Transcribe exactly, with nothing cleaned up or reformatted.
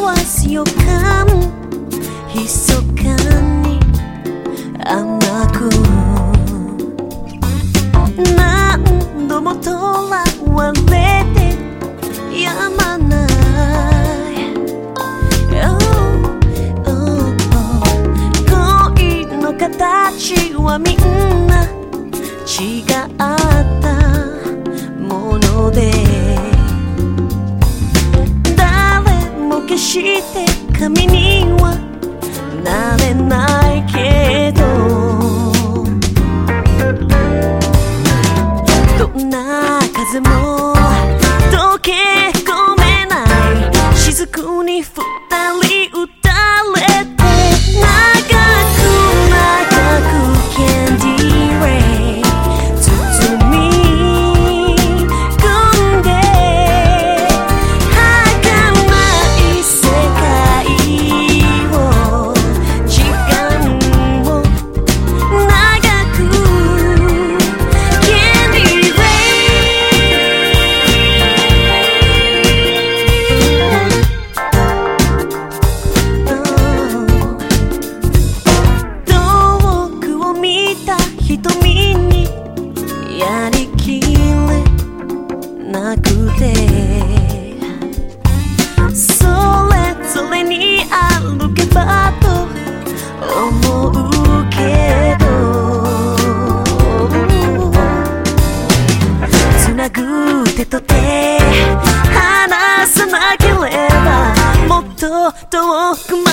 わす予感密かに甘く何度もとらわれてやまない、oh, oh, oh、 恋の形はみんな違ったもので誰も決して神にはなれないけどどんな風も溶け込めない雫に二人打たれて長く長くキャンディーレイ包み込んで儚い世界を時間を長くキャンディーレイ、遠くを見た瞳にやりきれなくてそれぞれに歩けばと思うけどつなぐ手と手離さなければもっと遠く